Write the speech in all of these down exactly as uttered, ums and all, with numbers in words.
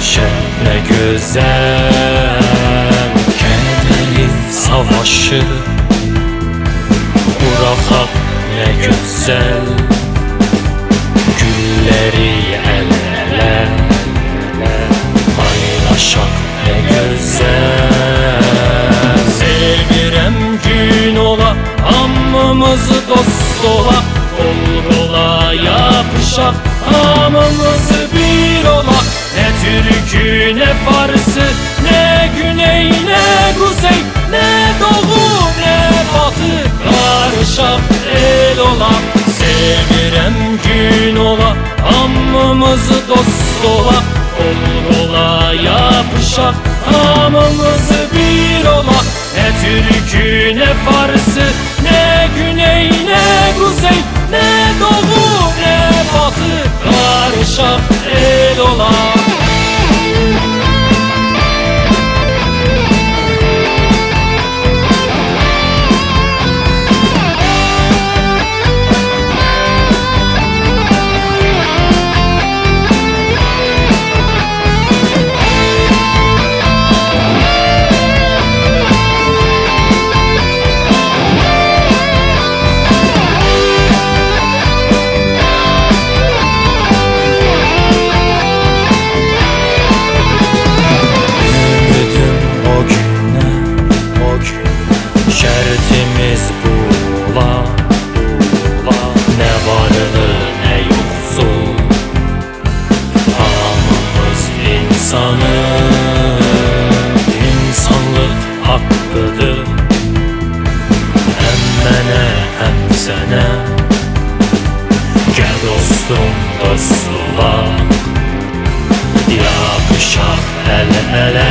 şən, nə gözəl kədəri savaşı buraxaq, nə gözəl gülləri əl-ələ paylaşaq, nə gözəl. Sevirəm gün ola, hamımız dost ola, qol-qola yapışaq, hamımız bir ola. Nə türkü, nə farsı, nə güney, nə kuzey, nə doğu, nə batı, qarışaq el ola. Sevirəm gün ola, hamımız dost ola, qol-qola yapışaq, hamımız bir ola. Nə türkü, nə farsı, nə güney, nə kuzey, nə doğu, nə batı, qarışaq el ola. Şərtimiz bula, bula, nə varlı, nə yoxsul, hamımız insanız, insanlıq haqqıdır. Həm mənə, həm sənə, gəl dostum, dostula, yapışaq əl-ələ.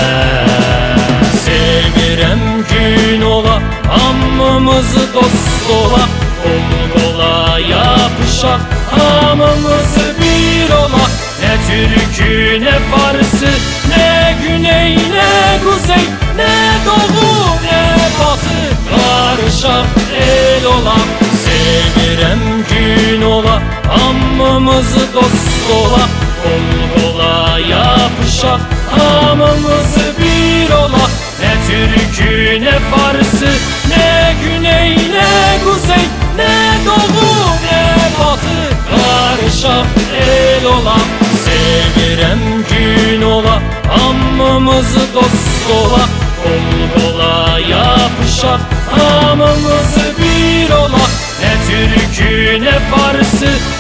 Sevirəm gün ola, hamımız dost ola, qol-qola yapışaq, hamımız bir ola. Nə türkü, nə farsı, nə güney, nə kuzey, nə doğu, nə batı, qarışaq el ola. Sevirəm gün ola, hamımız dost ola, qol-qola yapışaq, hamımız bir ola. Nə türkü, nə farsı, nə güney, nə kuzey, nə doğu, nə batı, qarışaq el ola. Sevirəm gün ola, hamımız dost ola, qol-qola yapışaq, hamımız bir ola. Nə türkü, nə farsı,